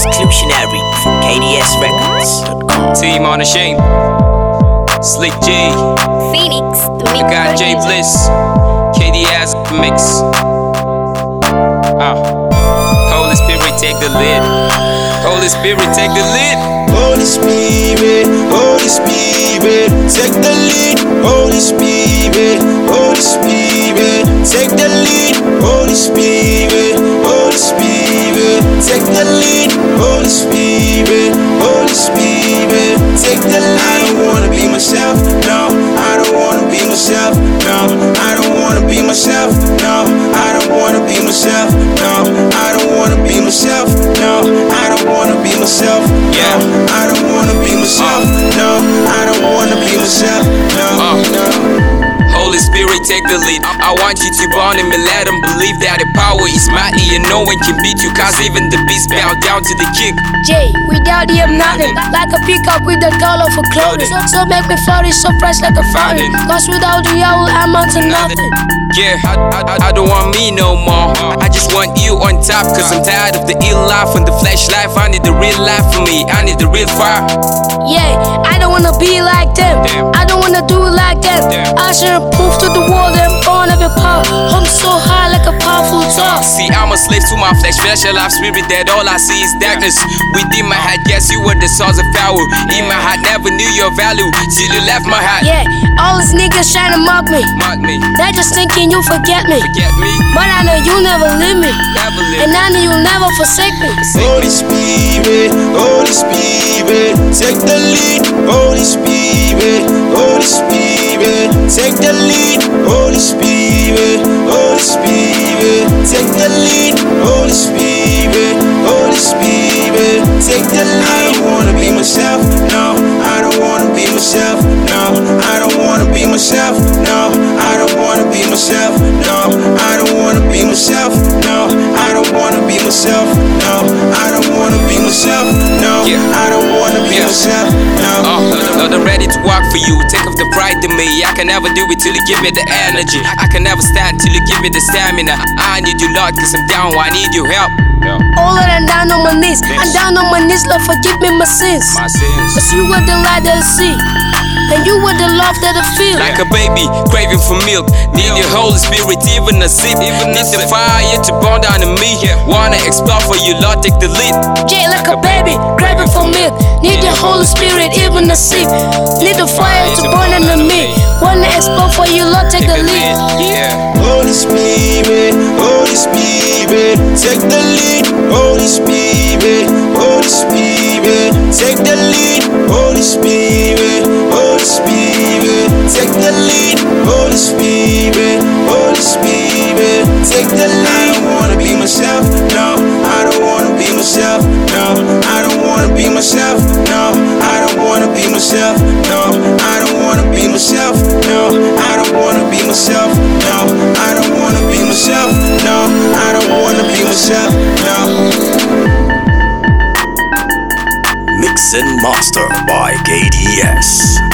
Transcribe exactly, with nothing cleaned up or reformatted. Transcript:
Exclusionary from K D S Records dot com. Team on the shame. Slick G. Phoenix. I got J Bliss. K D S mix. Ah. Holy Spirit, take the lead. Holy Spirit, take the lead. Holy Spirit, Holy Spirit, take the lead. Holy Spirit, Holy Spirit, take the lead. Holy Spirit, Holy Spirit, take the lead. Holy Spirit, Holy Spirit, take the lead. I don't wanna be myself, no. I don't wanna be myself, no. I don't wanna be myself, no. I don't wanna be myself, no. I don't wanna be myself, no. I don't wanna be myself, Yeah. I don't wanna be myself, no. I don't wanna be myself, no, Uh. no. Holy Spirit, take the lead. I want you to burn him and let him believe that the power is mighty and no one can beat you. Cause even the beast bow down to the king. J, without you I'm nothing. Like a peacock with a dollar for clothing. So, so make me flourish, so fresh like a fountain. Cause without you I will amount to nothing. Yeah, I, I, I don't want me no more. I just want you on top. Cause I'm tired of the ill life and the flesh life. I need the real life for me. I need the real fire. Yeah, I don't wanna be like them. Damn. I don't wanna do it like them. Damn. I should prove to the world that I'm born of a power. I'm so high like a powerful dog. See, I'm a slave to my flesh, flesh and life spirit. That all I see is darkness. Within my heart, yes, you were the source of power. In my heart, never knew your value till you left my heart. Yeah, all these niggas trying to mock me. Mock me, They just thinking you forget me. forget me, But I know you never leave me. never And live. I know you'll never forsake me. Holy Spirit, Holy Spirit, take the lead. Holy Spirit, Holy Spirit, take the lead. Holy Spirit, Holy Spirit, take the lead. Holy Spirit, Holy Spirit, take the lead. I don't wanna be myself, no. I don't wanna be myself, no. I don't wanna be myself, no. I don't wanna be myself, no. I don't wanna be myself, no. I don't wanna be myself, no. I don't wanna be myself, no. Yeah. I don't wanna be Yeah. myself, no. Oh, Lord, I'm ready to walk for you. Take off the pride in me. I can never do it till you give me the energy. I can never stand till you give me the stamina. I need you, Lord, cause I'm down. I need your help. All of them down on my knees. I'm down on my knees, Lord, forgive me my sins. My sins. Cause you were the light that I see. And you were the love that I feel. Like a baby craving for milk. Need your Holy Spirit, even a sip. Even need the fire to burn down in me. Wanna explore for you, Lord, take the lead. J like a baby, craving for milk. Need the Holy Spirit, even a sip. Need the fire to burn under me. Wanna explore for you, Lord, take the lead. Yeah. Holy Spirit, Holy Spirit, take the lead. Holy Spirit, Holy Spirit, take the lead. Holy Spirit, Holy Spirit, take the lead. Holy Spirit, Holy Spirit, take the lead. I don't wanna be myself, no. I don't wanna be myself, no. I don't wanna be myself, no. I don't wanna be myself, no. I don't wanna be myself, no. I don't wanna be myself, no. I don't wanna be myself, no. I don't wanna be myself, no. Mix and master by K D S.